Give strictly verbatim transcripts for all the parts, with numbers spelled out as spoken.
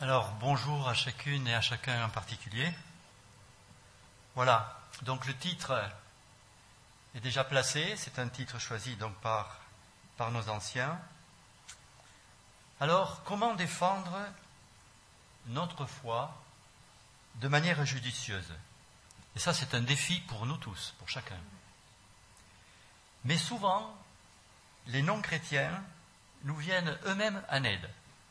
Alors, bonjour à chacune et à chacun en particulier. Voilà, donc le titre est déjà placé, c'est un titre choisi donc par, par nos anciens. Alors, comment défendre notre foi de manière judicieuse? Et ça, c'est un défi pour nous tous, pour chacun. Mais souvent, les non-chrétiens nous viennent eux-mêmes en aide.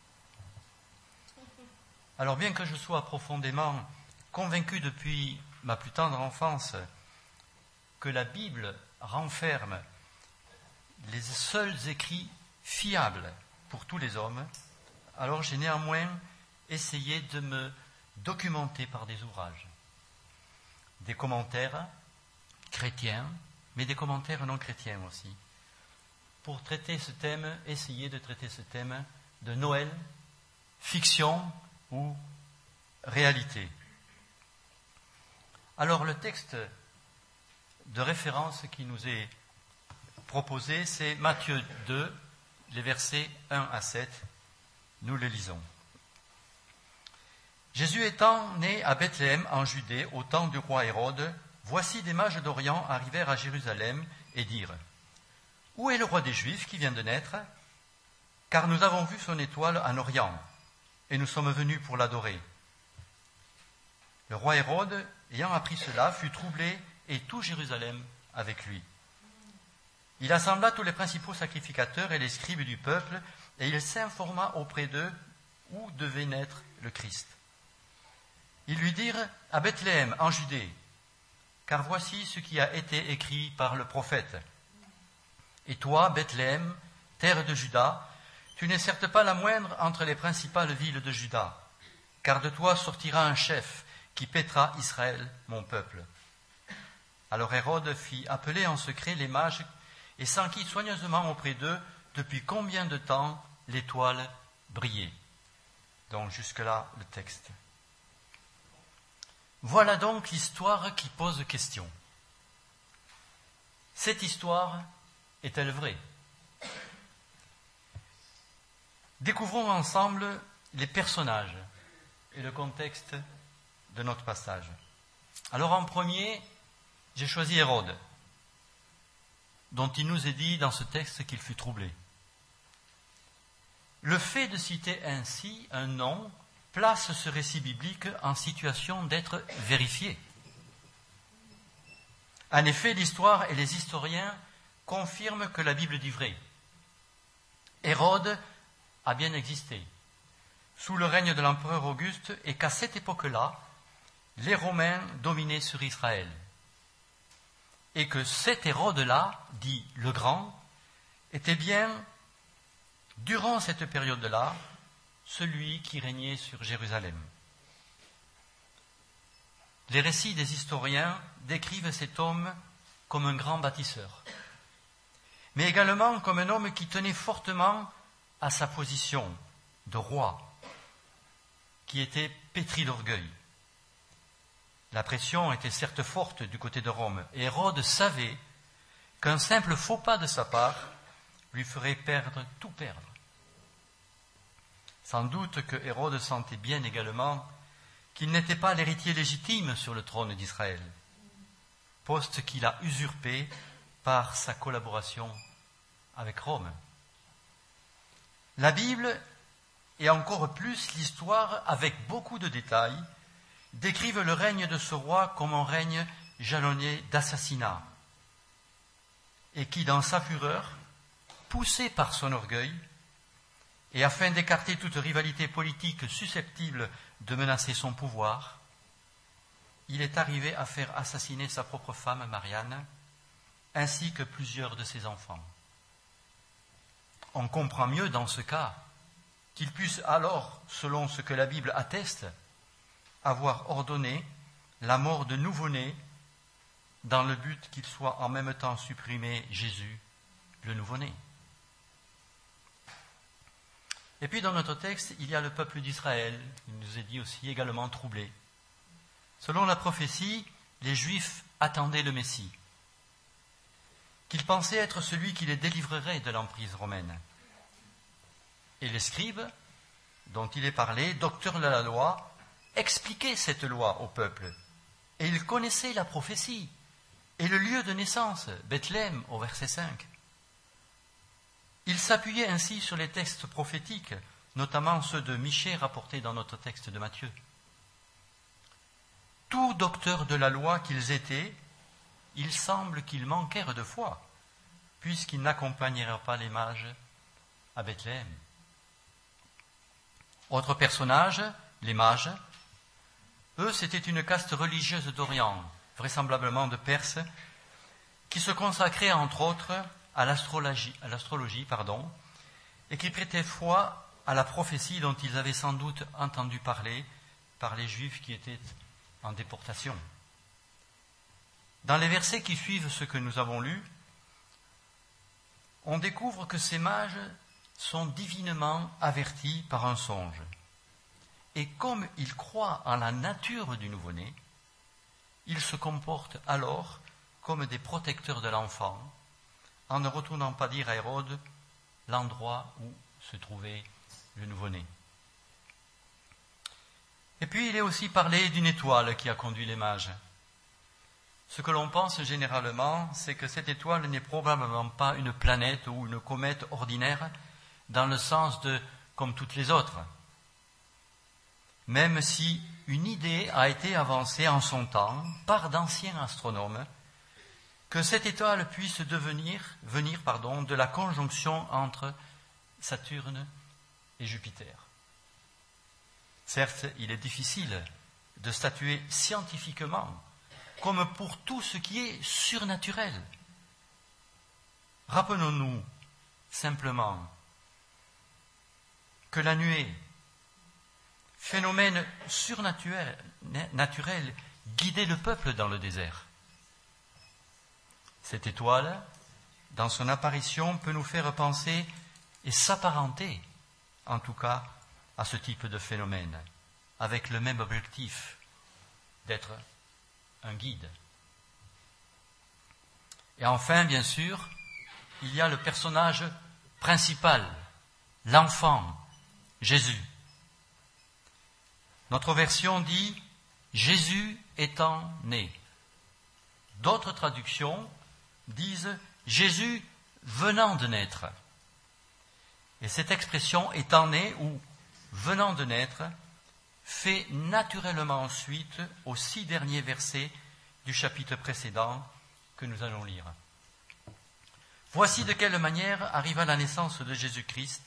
Alors bien que je sois profondément convaincu depuis ma plus tendre enfance que la Bible renferme les seuls écrits fiables pour tous les hommes, alors j'ai néanmoins essayé de me documenter par des ouvrages, des commentaires chrétiens, mais des commentaires non chrétiens aussi, pour traiter ce thème, essayer de traiter ce thème de Noël, fiction ou réalité. Alors le texte de référence qui nous est proposé, c'est Matthieu deux, les versets un à sept. Nous le lisons. Jésus étant né à Bethléem en Judée au temps du roi Hérode, voici des mages d'Orient arrivèrent à Jérusalem et dirent : Où est le roi des Juifs qui vient de naître ? Car nous avons vu son étoile en Orient, et nous sommes venus pour l'adorer. Le roi Hérode, ayant appris cela, fut troublé, et tout Jérusalem avec lui. Il assembla tous les principaux sacrificateurs et les scribes du peuple, et il s'informa auprès d'eux où devait naître le Christ. Ils lui dirent : À Bethléem, en Judée, car voici ce qui a été écrit par le prophète. Et toi, Bethléem, terre de Juda, tu n'es certes pas la moindre entre les principales villes de Juda, car de toi sortira un chef qui paîtra Israël, mon peuple. Alors Hérode fit appeler en secret les mages et s'enquit soigneusement auprès d'eux depuis combien de temps l'étoile brillait. Donc jusque-là le texte. Voilà donc l'histoire qui pose question. Cette histoire est-elle vraie ? Découvrons ensemble les personnages et le contexte de notre passage. Alors en premier, j'ai choisi Hérode, dont il nous est dit dans ce texte qu'il fut troublé. Le fait de citer ainsi un nom place ce récit biblique en situation d'être vérifié. En effet, l'histoire et les historiens confirment que la Bible dit vrai. Hérode a bien existé, sous le règne de l'empereur Auguste, et qu'à cette époque-là, les Romains dominaient sur Israël. Et que cet Hérode-là, dit le Grand, était bien, durant cette période-là, celui qui régnait sur Jérusalem. Les récits des historiens décrivent cet homme comme un grand bâtisseur, mais également comme un homme qui tenait fortement à sa position de roi, qui était pétri d'orgueil. La pression était certes forte du côté de Rome, et Hérode savait qu'un simple faux pas de sa part lui ferait perdre, tout perdre. Sans doute que Hérode sentait bien également qu'il n'était pas l'héritier légitime sur le trône d'Israël, poste qu'il a usurpé par sa collaboration avec Rome. La Bible, et encore plus l'histoire, avec beaucoup de détails, décrivent le règne de ce roi comme un règne jalonné d'assassinats, et qui, dans sa fureur, poussé par son orgueil, et afin d'écarter toute rivalité politique susceptible de menacer son pouvoir, il est arrivé à faire assassiner sa propre femme, Marianne, ainsi que plusieurs de ses enfants. On comprend mieux dans ce cas qu'il puisse alors, selon ce que la Bible atteste, avoir ordonné la mort de nouveau-né dans le but qu'il soit en même temps supprimé Jésus, le nouveau-né. Et puis dans notre texte, il y a le peuple d'Israël, il nous est dit aussi également troublé. Selon la prophétie, les Juifs attendaient le Messie, qu'ils pensaient être celui qui les délivrerait de l'emprise romaine. Et les scribes dont il est parlé, docteur de la loi, expliquait cette loi au peuple. Et il connaissait la prophétie et le lieu de naissance, Bethléem, au verset cinq. Il s'appuyait ainsi sur les textes prophétiques, notamment ceux de Michée rapportés dans notre texte de Matthieu. Tous docteurs de la loi qu'ils étaient, il semble qu'ils manquèrent de foi, puisqu'ils n'accompagnèrent pas les mages à Bethléem. Autre personnage, les mages. Eux, c'était une caste religieuse d'Orient, vraisemblablement de Perse, qui se consacrait entre autres à l'astrologie, à l'astrologie, pardon, et qui prêtait foi à la prophétie dont ils avaient sans doute entendu parler par les Juifs qui étaient en déportation. Dans les versets qui suivent ce que nous avons lu, on découvre que ces mages sont divinement avertis par un songe. Et comme ils croient en la nature du nouveau-né, ils se comportent alors comme des protecteurs de l'enfant, en ne retournant pas dire à Hérode l'endroit où se trouvait le nouveau-né. Et puis il est aussi parlé d'une étoile qui a conduit les mages. Ce que l'on pense généralement, c'est que cette étoile n'est probablement pas une planète ou une comète ordinaire, dans le sens de comme toutes les autres. Même si une idée a été avancée en son temps par d'anciens astronomes, que cette étoile puisse devenir, venir pardon, de la conjonction entre Saturne et Jupiter. Certes, il est difficile de statuer scientifiquement, comme pour tout ce qui est surnaturel. Rappelons-nous simplement que la nuée, phénomène surnaturel, naturel, guidait le peuple dans le désert. Cette étoile, dans son apparition, peut nous faire penser et s'apparenter, en tout cas, à ce type de phénomène, avec le même objectif d'être un guide. Et enfin, bien sûr, il y a le personnage principal, l'enfant, Jésus. Notre version dit « Jésus étant né ». D'autres traductions disent « Jésus venant de naître ». Et cette expression « étant né » ou « venant de naître » fait naturellement suite aux six derniers versets du chapitre précédent que nous allons lire. Voici de quelle manière arriva la naissance de Jésus-Christ.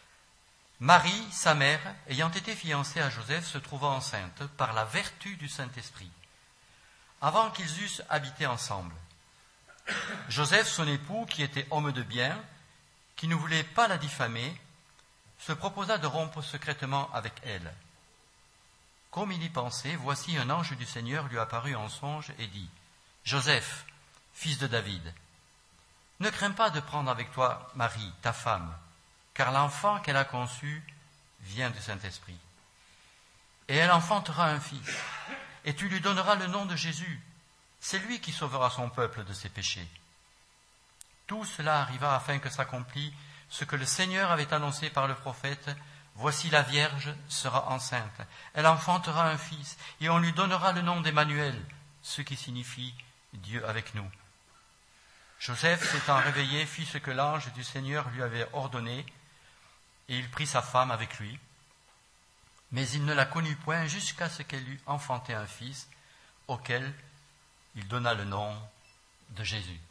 Marie, sa mère, ayant été fiancée à Joseph, se trouva enceinte par la vertu du Saint-Esprit, avant qu'ils eussent habité ensemble. Joseph, son époux, qui était homme de bien, qui ne voulait pas la diffamer, se proposa de rompre secrètement avec elle. Comme il y pensait, voici un ange du Seigneur lui apparut en songe et dit « Joseph, fils de David, ne crains pas de prendre avec toi Marie, ta femme, car l'enfant qu'elle a conçu vient du Saint-Esprit. Et elle enfantera un fils, et tu lui donneras le nom de Jésus. C'est lui qui sauvera son peuple de ses péchés. » Tout cela arriva afin que s'accomplît ce que le Seigneur avait annoncé par le prophète. Voici la Vierge sera enceinte. Elle enfantera un fils, et on lui donnera le nom d'Emmanuel, ce qui signifie Dieu avec nous. Joseph, s'étant réveillé, fit ce que l'ange du Seigneur lui avait ordonné, et il prit sa femme avec lui. Mais il ne la connut point jusqu'à ce qu'elle eût enfanté un fils, auquel il donna le nom de Jésus.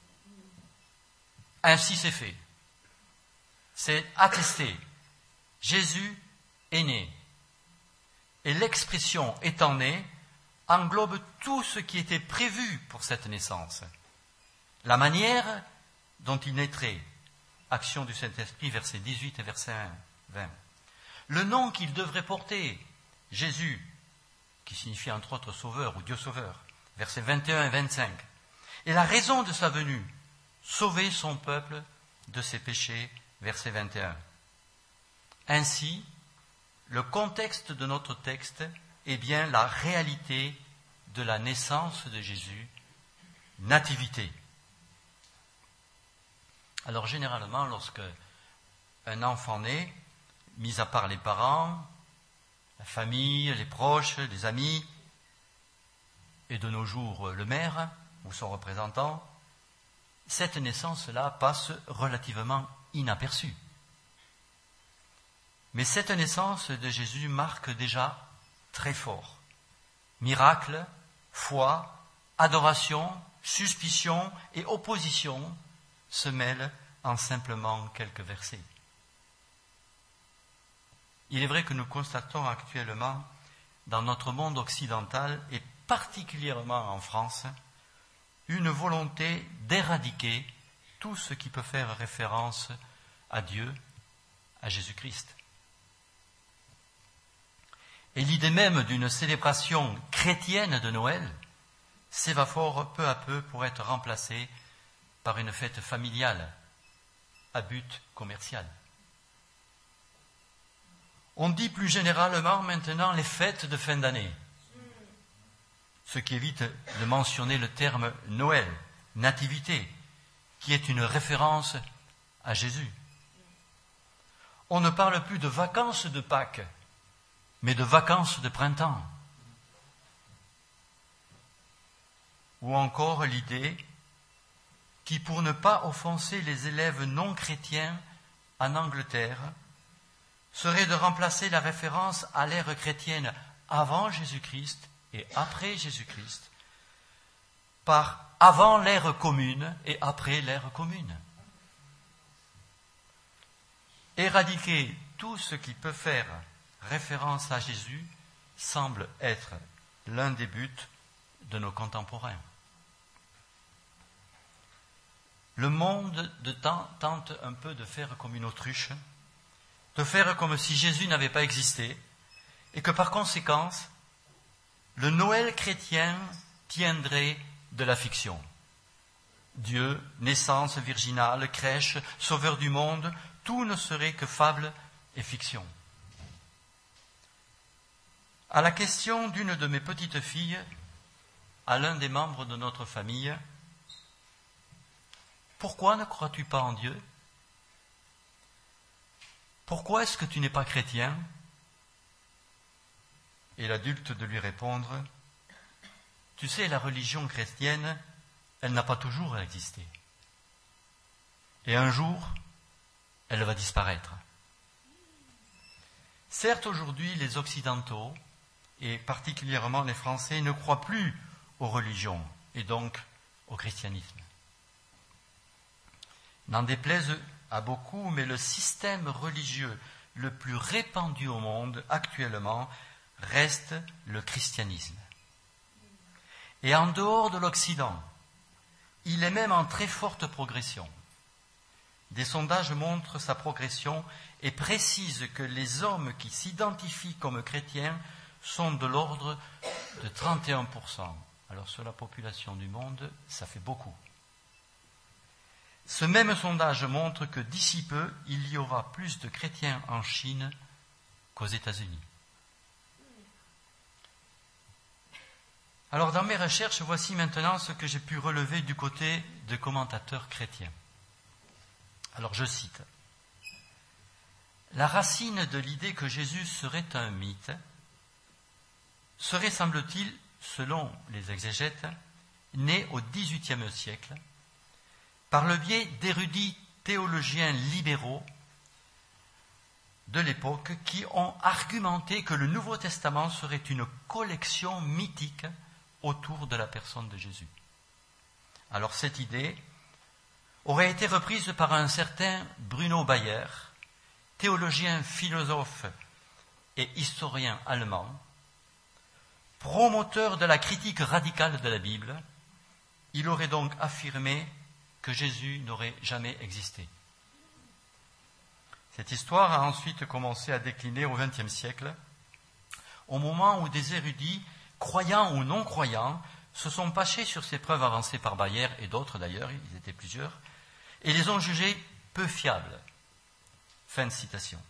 Ainsi c'est fait. C'est attesté. Jésus est né. Et l'expression « étant né » englobe tout ce qui était prévu pour cette naissance. La manière dont il naîtrait, action du Saint-Esprit, versets dix-huit et verset vingt. Le nom qu'il devrait porter, Jésus, qui signifie entre autres sauveur ou Dieu sauveur, versets vingt et un et vingt-cinq. Et la raison de sa venue, sauver son peuple de ses péchés, verset vingt et un. Ainsi, le contexte de notre texte est bien la réalité de la naissance de Jésus, nativité. Alors généralement, lorsque un enfant naît, mis à part les parents, la famille, les proches, les amis, et de nos jours le maire ou son représentant, cette naissance-là passe relativement inaperçue. Mais cette naissance de Jésus marque déjà très fort. Miracle, foi, adoration, suspicion et opposition se mêlent en simplement quelques versets. Il est vrai que nous constatons actuellement dans notre monde occidental et particulièrement en France une volonté d'éradiquer tout ce qui peut faire référence à Dieu, à Jésus-Christ. Et l'idée même d'une célébration chrétienne de Noël s'évapore peu à peu pour être remplacée par une fête familiale à but commercial. On dit plus généralement maintenant les fêtes de fin d'année, ce qui évite de mentionner le terme Noël, nativité, qui est une référence à Jésus. On ne parle plus de vacances de Pâques, mais de vacances de printemps. Ou encore l'idée qui, pour ne pas offenser les élèves non chrétiens en Angleterre, serait de remplacer la référence à l'ère chrétienne avant Jésus-Christ et après Jésus-Christ par avant l'ère commune et après l'ère commune. Éradiquer tout ce qui peut faire référence à Jésus semble être l'un des buts de nos contemporains. Le monde de temps tente un peu de faire comme une autruche, de faire comme si Jésus n'avait pas existé, et que par conséquent, le Noël chrétien tiendrait de la fiction. Dieu, naissance virginale, crèche, sauveur du monde, tout ne serait que fable et fiction. À la question d'une de mes petites filles, à l'un des membres de notre famille, « Pourquoi ne crois-tu pas en Dieu ? Pourquoi est-ce que tu n'es pas chrétien ?» Et l'adulte de lui répondre, « Tu sais, la religion chrétienne, elle n'a pas toujours existé. Et un jour, elle va disparaître. » Certes, aujourd'hui, les Occidentaux, et particulièrement les Français, ne croient plus aux religions, et donc au christianisme. N'en déplaise à beaucoup, mais le système religieux le plus répandu au monde actuellement reste le christianisme. Et en dehors de l'Occident, il est même en très forte progression. Des sondages montrent sa progression et précisent que les hommes qui s'identifient comme chrétiens sont de l'ordre de trente et un pour cent. Alors sur la population du monde, ça fait beaucoup. Ce même sondage montre que d'ici peu, il y aura plus de chrétiens en Chine qu'aux États-Unis. Alors dans mes recherches, voici maintenant ce que j'ai pu relever du côté de commentateurs chrétiens. Alors je cite. La racine de l'idée que Jésus serait un mythe serait, semble-t-il, selon les exégètes, née au dix-huitième siècle, par le biais d'érudits théologiens libéraux de l'époque qui ont argumenté que le Nouveau Testament serait une collection mythique autour de la personne de Jésus. Alors cette idée aurait été reprise par un certain Bruno Bayer, théologien, philosophe et historien allemand, promoteur de la critique radicale de la Bible. Il aurait donc affirmé que Jésus n'aurait jamais existé. Cette histoire a ensuite commencé à décliner au vingtième siècle, au moment où des érudits, croyants ou non croyants, se sont penchés sur ces preuves avancées par Bayer et d'autres d'ailleurs, ils étaient plusieurs, et les ont jugées peu fiables. Fin de citation.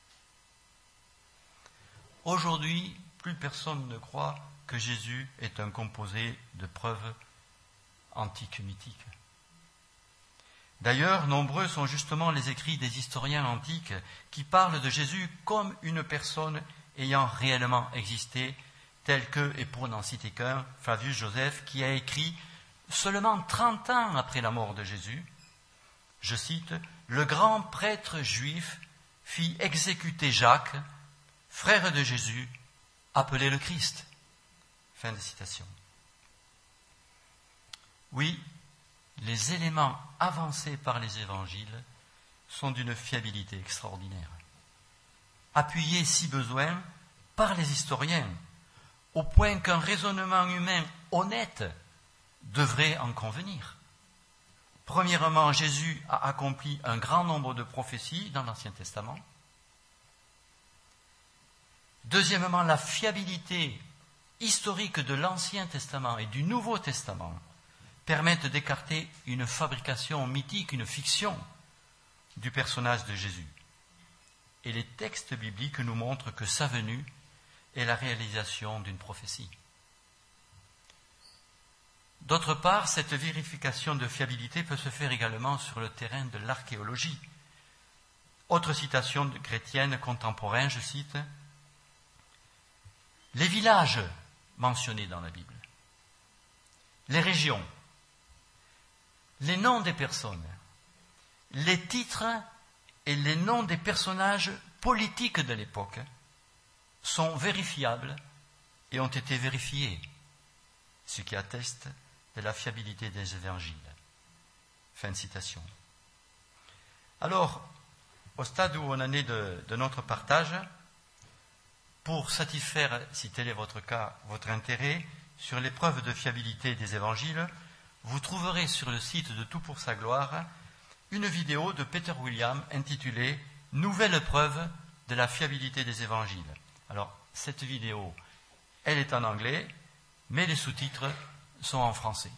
Aujourd'hui, plus personne ne croit que Jésus est un composé de preuves antiques mythiques. D'ailleurs, nombreux sont justement les écrits des historiens antiques qui parlent de Jésus comme une personne ayant réellement existé, tels que, et pour n'en citer qu'un, Flavius Joseph, qui a écrit seulement trente ans après la mort de Jésus, je cite, « Le grand prêtre juif fit exécuter Jacques, frère de Jésus, appelé le Christ. » Fin de citation. Oui, les éléments avancés par les évangiles sont d'une fiabilité extraordinaire, appuyés si besoin par les historiens, au point qu'un raisonnement humain honnête devrait en convenir. Premièrement, Jésus a accompli un grand nombre de prophéties dans l'Ancien Testament. Deuxièmement, la fiabilité historique de l'Ancien Testament et du Nouveau Testament permettent d'écarter une fabrication mythique, une fiction du personnage de Jésus. Et les textes bibliques nous montrent que sa venue est la réalisation d'une prophétie. D'autre part, cette vérification de fiabilité peut se faire également sur le terrain de l'archéologie. Autre citation chrétienne contemporaine, je cite, « Les villages mentionnés dans la Bible, les régions, les noms des personnes, les titres et les noms des personnages politiques de l'époque sont vérifiables et ont été vérifiés, ce qui atteste de la fiabilité des évangiles. » Fin de citation. Alors, au stade où on en est de, de notre partage, pour satisfaire, si tel est votre cas, votre intérêt sur les preuves de fiabilité des évangiles, vous trouverez sur le site de Tout pour sa gloire une vidéo de Peter Williams intitulée « Nouvelle preuve de la fiabilité des évangiles ». Alors, cette vidéo, elle est en anglais, mais les sous-titres sont en français.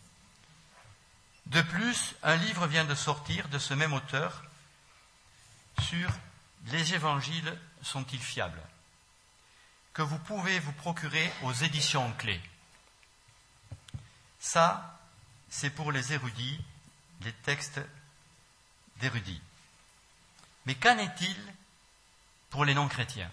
De plus, un livre vient de sortir de ce même auteur sur « Les évangiles sont-ils fiables ?» que vous pouvez vous procurer aux éditions Clés. Ça, c'est pour les érudits, les textes d'érudits. Mais qu'en est-il pour les non-chrétiens?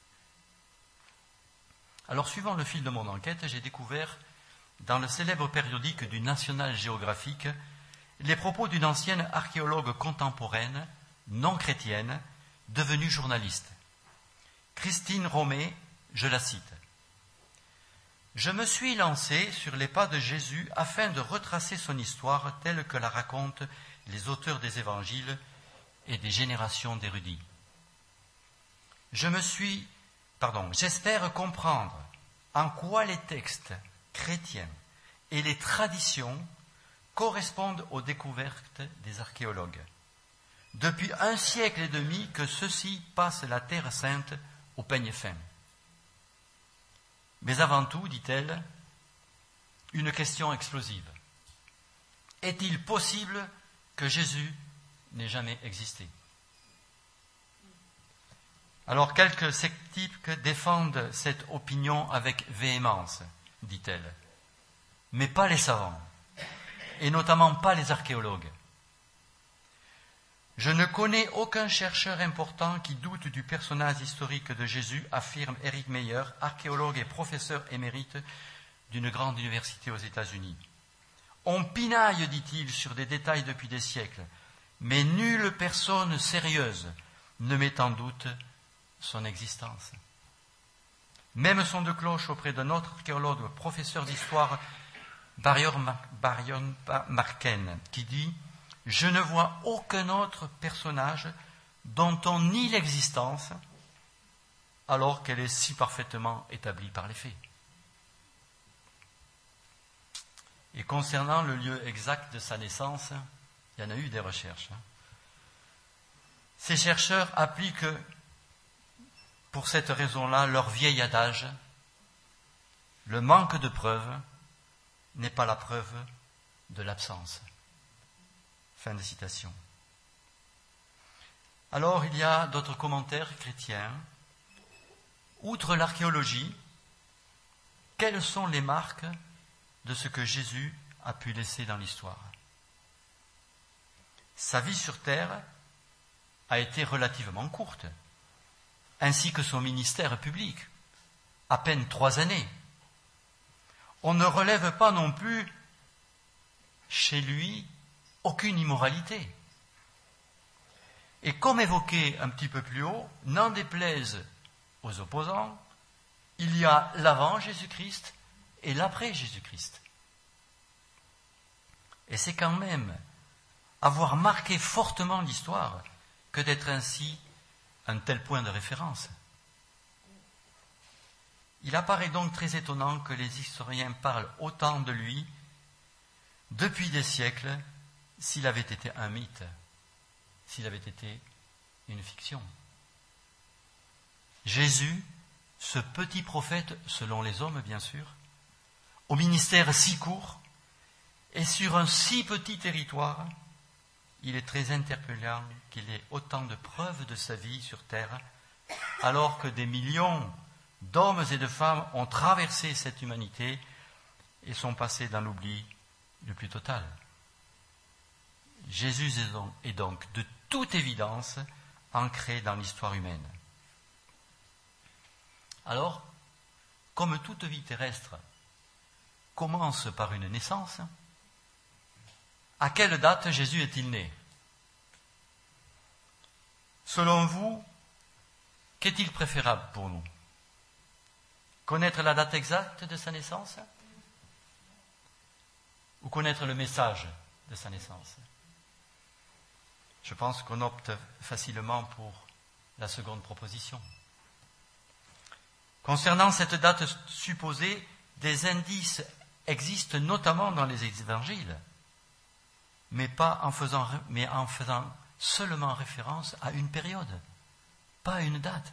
Alors, suivant le fil de mon enquête, j'ai découvert dans le célèbre périodique du National Geographic les propos d'une ancienne archéologue contemporaine, non chrétienne, devenue journaliste. Christine Romé, je la cite. « Je me suis lancé sur les pas de Jésus afin de retracer son histoire telle que la racontent les auteurs des évangiles et des générations d'érudits. Je me suis, pardon, j'espère comprendre en quoi les textes chrétiens et les traditions correspondent aux découvertes des archéologues. Depuis un siècle et demi que ceux-ci passent la Terre sainte au peigne fin. Mais avant tout, dit-elle, une question explosive. Est-il possible que Jésus n'ait jamais existé? Alors, quelques sceptiques défendent cette opinion avec véhémence, dit-elle, mais pas les savants, et notamment pas les archéologues. Je ne connais aucun chercheur important qui doute du personnage historique de Jésus, affirme Eric Meyer, archéologue et professeur émérite d'une grande université aux États-Unis. On pinaille, dit-il, sur des détails depuis des siècles, mais nulle personne sérieuse ne met en doute son existence. Même son de cloche auprès d'un autre archéologue, professeur d'histoire, Barion Marken, qui dit « Je ne vois aucun autre personnage dont on nie l'existence alors qu'elle est si parfaitement établie par les faits. » Et concernant le lieu exact de sa naissance, il y en a eu des recherches. Ces chercheurs appliquent pour cette raison-là leur vieil adage « Le manque de preuves n'est pas la preuve de l'absence. » Fin de citation. Alors, il y a d'autres commentaires chrétiens. Outre l'archéologie, quelles sont les marques de ce que Jésus a pu laisser dans l'histoire? Sa vie sur terre a été relativement courte. ainsi que son ministère public, à peine trois années. On ne relève pas non plus chez lui aucune immoralité. Et comme évoqué un petit peu plus haut, n'en déplaise aux opposants, il y a l'avant Jésus-Christ et l'après Jésus-Christ. Et c'est quand même avoir marqué fortement l'histoire que d'être ainsi un tel point de référence. Il apparaît donc très étonnant que les historiens parlent autant de lui depuis des siècles s'il avait été un mythe, s'il avait été une fiction. Jésus, ce petit prophète, selon les hommes bien sûr, au ministère si court et sur un si petit territoire, il est très interpellant qu'il ait autant de preuves de sa vie sur terre, alors que des millions d'hommes et de femmes ont traversé cette humanité et sont passés dans l'oubli le plus total. Jésus est donc de toute évidence ancré dans l'histoire humaine. Alors, comme toute vie terrestre commence par une naissance, à quelle date Jésus est-il né? Selon vous, qu'est-il préférable pour nous? Connaître la date exacte de sa naissance? Ou connaître le message de sa naissance? Je pense qu'on opte facilement pour la seconde proposition. Concernant cette date supposée, des indices existent notamment dans les évangiles, mais, pas en faisant, mais en faisant seulement référence à une période, pas à une date.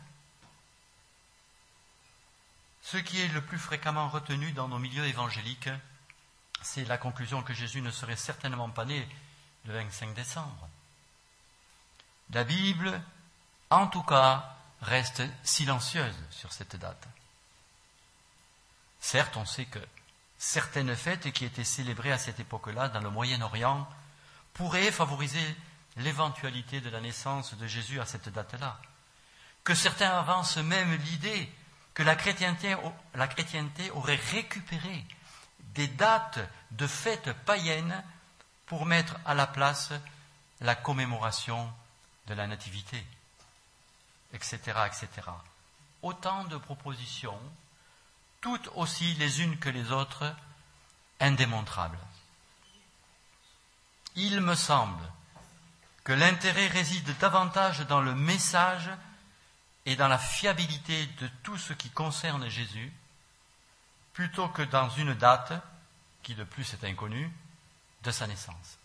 Ce qui est le plus fréquemment retenu dans nos milieux évangéliques, c'est la conclusion que Jésus ne serait certainement pas né le vingt-cinq décembre. La Bible, en tout cas, reste silencieuse sur cette date. Certes, on sait que certaines fêtes qui étaient célébrées à cette époque-là dans le Moyen-Orient pourraient favoriser l'éventualité de la naissance de Jésus à cette date-là. Que certains avancent même l'idée que la chrétienté, la chrétienté aurait récupéré des dates de fêtes païennes pour mettre à la place la commémoration de la nativité, et cetera, et cetera. Autant de propositions, toutes aussi les unes que les autres, indémontrables. Il me semble que l'intérêt réside davantage dans le message et dans la fiabilité de tout ce qui concerne Jésus, plutôt que dans une date, qui de plus est inconnue, de sa naissance.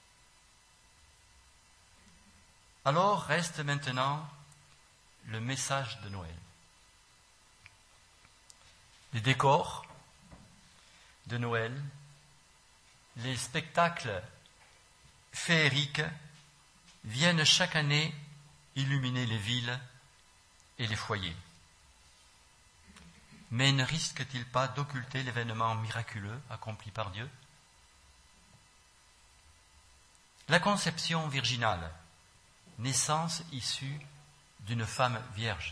Alors reste maintenant le message de Noël. Les décors de Noël, les spectacles féeriques viennent chaque année illuminer les villes et les foyers. Mais ne risque-t-il pas d'occulter l'événement miraculeux accompli par Dieu? La conception virginale, naissance issue d'une femme vierge,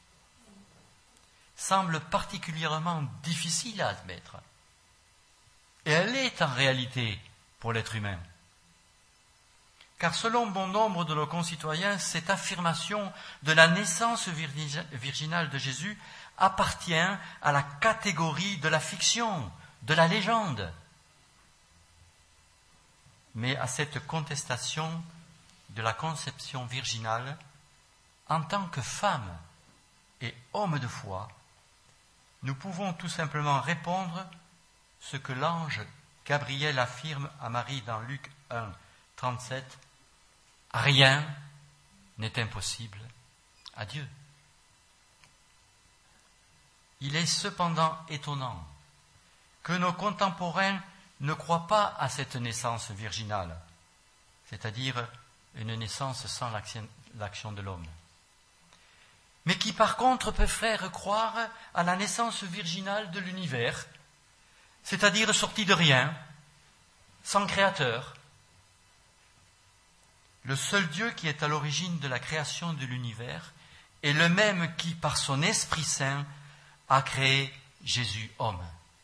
semble particulièrement difficile à admettre. Et elle est en réalité pour l'être humain. Car selon bon nombre de nos concitoyens, cette affirmation de la naissance virginale de Jésus appartient à la catégorie de la fiction, de la légende. Mais à cette contestation de la conception virginale, en tant que femme et homme de foi, nous pouvons tout simplement répondre ce que l'ange Gabriel affirme à Marie dans Luc un, trente-sept, « Rien n'est impossible à Dieu ». Il est cependant étonnant que nos contemporains ne croient pas à cette naissance virginale, c'est-à-dire une naissance sans l'action, l'action de l'homme, mais qui par contre préfèrent croire à la naissance virginale de l'univers, c'est-à-dire sortie de rien, sans créateur. Le seul Dieu qui est à l'origine de la création de l'univers est le même qui, par son Esprit Saint, a créé Jésus homme.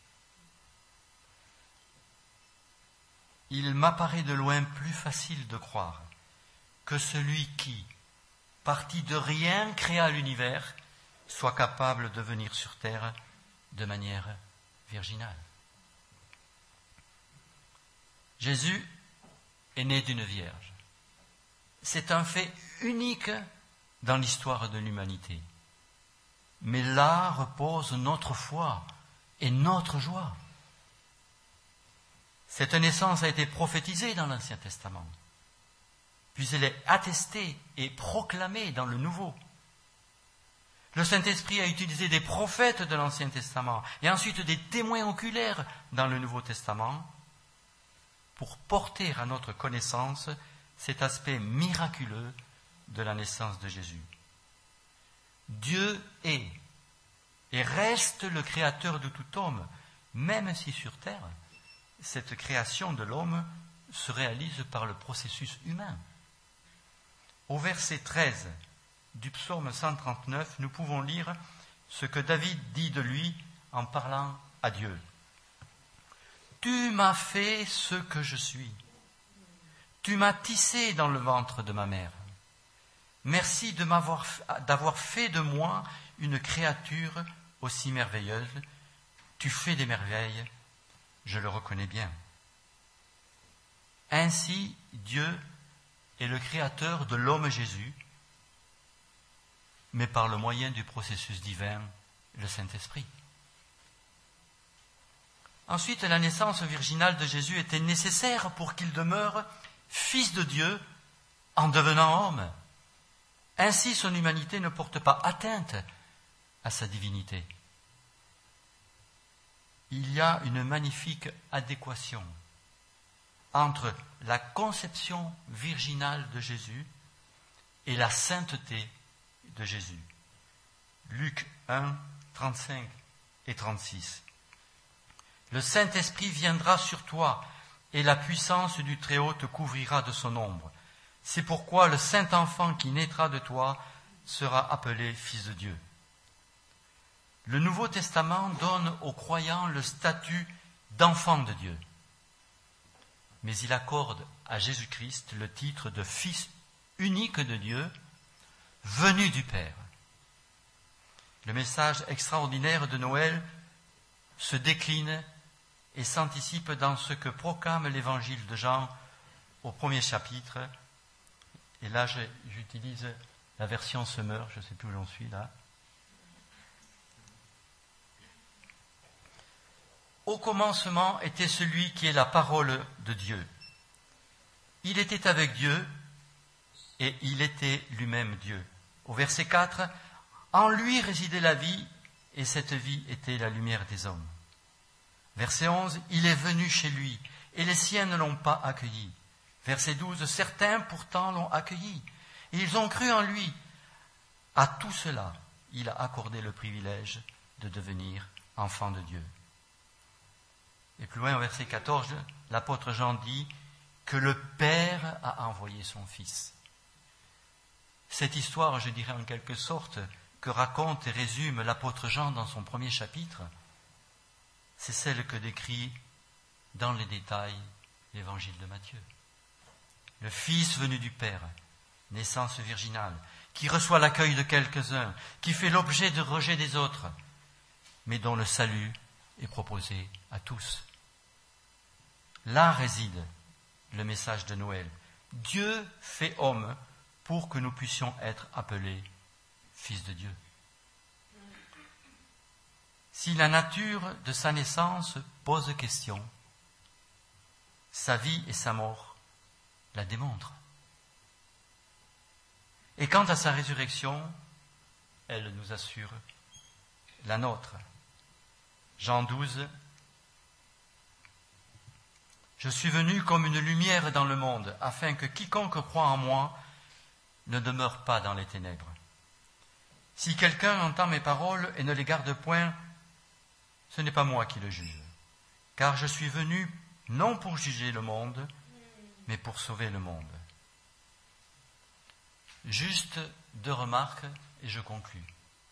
Il m'apparaît de loin plus facile de croire que celui qui, parti de rien, créa l'univers, soit capable de venir sur terre de manière virginale. Jésus est né d'une vierge. C'est un fait unique dans l'histoire de l'humanité. Mais là repose notre foi et notre joie. Cette naissance a été prophétisée dans l'Ancien Testament, puis elle est attestée et proclamée dans le Nouveau. Le Saint-Esprit a utilisé des prophètes de l'Ancien Testament et ensuite des témoins oculaires dans le Nouveau Testament pour porter à notre connaissance cet aspect miraculeux de la naissance de Jésus. Dieu est et reste le créateur de tout homme, même si sur terre, cette création de l'homme se réalise par le processus humain. Au verset treize du psaume cent trente-neuf, nous pouvons lire ce que David dit de lui en parlant à Dieu. « Tu m'as fait ce que je suis. Tu m'as tissé dans le ventre de ma mère. Merci de m'avoir, d'avoir fait de moi une créature aussi merveilleuse. Tu fais des merveilles, je le reconnais bien. » Ainsi, Dieu est le créateur de l'homme Jésus, mais par le moyen du processus divin, le Saint-Esprit. Ensuite, la naissance virginale de Jésus était nécessaire pour qu'il demeure fils de Dieu en devenant homme. Ainsi, son humanité ne porte pas atteinte à sa divinité. Il y a une magnifique adéquation entre la conception virginale de Jésus et la sainteté de Jésus. Luc un, trente-cinq et trente-six. Le Saint-Esprit viendra sur toi et la puissance du Très-Haut te couvrira de son ombre. C'est pourquoi le Saint-Enfant qui naîtra de toi sera appelé Fils de Dieu. Le Nouveau Testament donne aux croyants le statut d'enfant de Dieu. Mais il accorde à Jésus-Christ le titre de Fils unique de Dieu, venu du Père. Le message extraordinaire de Noël se décline et s'anticipe dans ce que proclame l'évangile de Jean au premier chapitre. Et là, j'utilise la version Semeur, je ne sais plus où j'en suis là. Au commencement était celui qui est la parole de Dieu. Il était avec Dieu et il était lui-même Dieu. Au verset quatre, en lui résidait la vie et cette vie était la lumière des hommes. Verset onze, il est venu chez lui et les siens ne l'ont pas accueilli. Verset douze, certains pourtant l'ont accueilli et ils ont cru en lui. À tout cela, il a accordé le privilège de devenir enfant de Dieu. Et plus loin, au verset quatorze, l'apôtre Jean dit que le Père a envoyé son Fils. Cette histoire, je dirais en quelque sorte, que raconte et résume l'apôtre Jean dans son premier chapitre, c'est celle que décrit dans les détails l'évangile de Matthieu. Le Fils venu du Père, naissance virginale, qui reçoit l'accueil de quelques-uns, qui fait l'objet de rejet des autres, mais dont le salut est proposé à tous. Là réside le message de Noël. Dieu fait homme pour que nous puissions être appelés fils de Dieu. Si la nature de sa naissance pose question, sa vie et sa mort la démontrent. Et quant à sa résurrection, elle nous assure la nôtre. Jean douze, « Je suis venu comme une lumière dans le monde, afin que quiconque croit en moi ne demeure pas dans les ténèbres. Si quelqu'un entend mes paroles et ne les garde point, ce n'est pas moi qui le juge, car je suis venu non pour juger le monde, mais pour sauver le monde. » Juste deux remarques, et je conclus.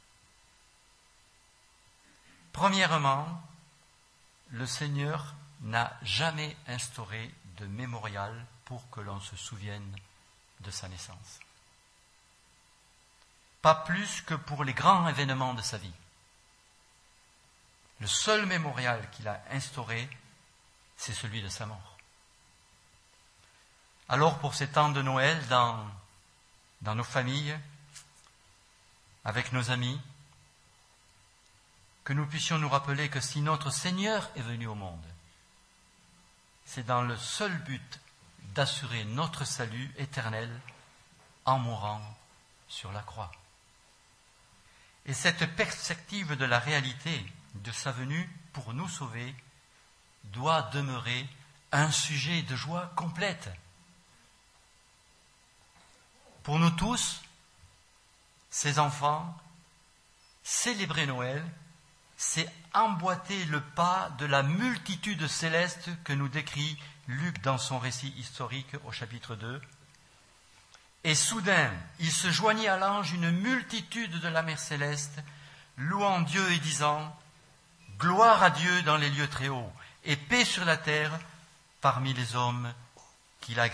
Premièrement, le Seigneur n'a jamais instauré de mémorial pour que l'on se souvienne de sa naissance. Pas plus que pour les grands événements de sa vie. Le seul mémorial qu'il a instauré, c'est celui de sa mort. Alors pour ces temps de Noël, dans, dans nos familles, avec nos amis, que nous puissions nous rappeler que si notre Seigneur est venu au monde, c'est dans le seul but d'assurer notre salut éternel en mourant sur la croix. Et cette perspective de la réalité de sa venue pour nous sauver doit demeurer un sujet de joie complète. Pour nous tous, ces enfants, célébrer Noël, c'est emboîter le pas de la multitude céleste que nous décrit Luc dans son récit historique au chapitre deux. Et soudain, il se joignit à l'ange une multitude de la mer céleste, louant Dieu et disant « Gloire à Dieu dans les lieux très hauts, et paix sur la terre parmi les hommes qu'il agrée. »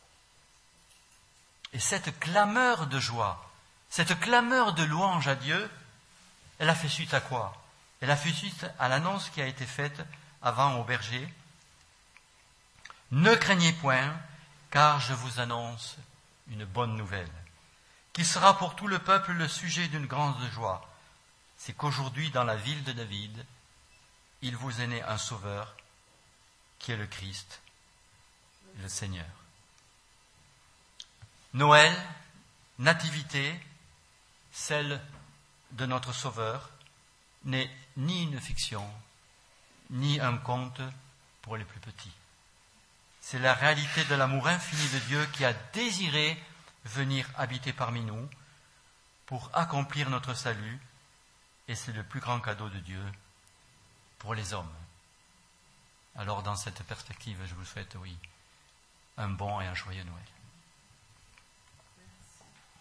Et cette clameur de joie, cette clameur de louange à Dieu, elle a fait suite à quoi? Elle a fait suite à l'annonce qui a été faite avant au berger. « Ne craignez point, car je vous annonce une bonne nouvelle, qui sera pour tout le peuple le sujet d'une grande joie. C'est qu'aujourd'hui, dans la ville de David, il vous est né un sauveur, qui est le Christ, le Seigneur. » Noël, nativité, celle de notre Sauveur, n'est ni une fiction, ni un conte pour les plus petits. C'est la réalité de l'amour infini de Dieu qui a désiré venir habiter parmi nous pour accomplir notre salut, et c'est le plus grand cadeau de Dieu pour les hommes. Alors dans cette perspective, je vous souhaite, oui, un bon et un joyeux Noël.